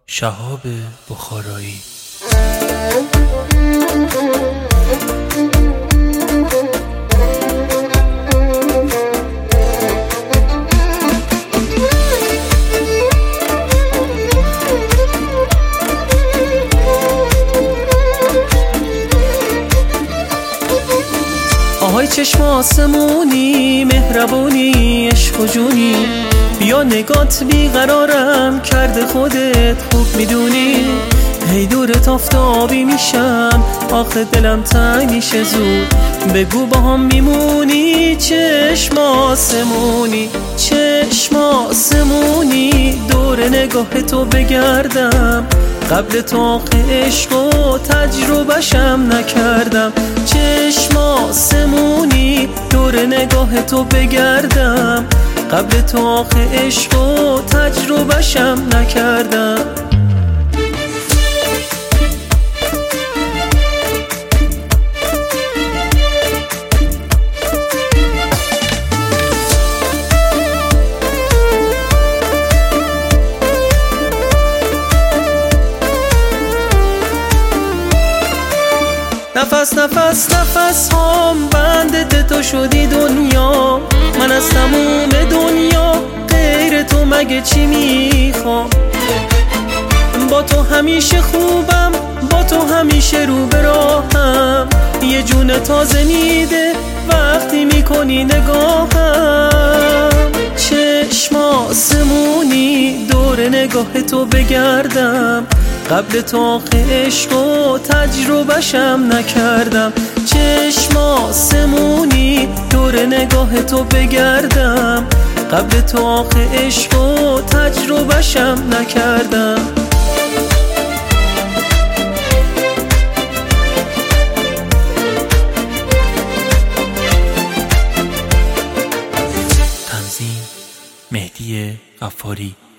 شهاب بخارایی. آهای چشم آسمونی، مهربونی، عشق و جونی، بیا نگات بیقرارم کرده، خودت خوب میدونی. هی دورت آفتابی میشم، آخه دلم تنگ میشه زود. بگو با هم میمونی، چشم آسمونی، چشم آسمونی. دور نگاه تو بگردم، قبل تو آخه عشق و تجربهشم نکردم. چشم آسمونی، دور نگاه تو بگردم، قبل تو آخه عشق و تجربهشم نکردم. نفس نفس نفس هم بند تو شدی دنیا. من از تموم دنیا غیر تو مگه چی میخوام؟ با تو همیشه خوبم، با تو همیشه رو به راهم. یه جون تازه میده وقتی میکنی نگاهم. چشم آسمونی، دور نگاه تو بگردم، قبل تو آخه عشق و تجربهشم نکردم. چشم آسمونی، دور نگاه تو بگردم، قبل تو آخه عشق و تجربهشم نکردم. تنظیم مهدی غفاری.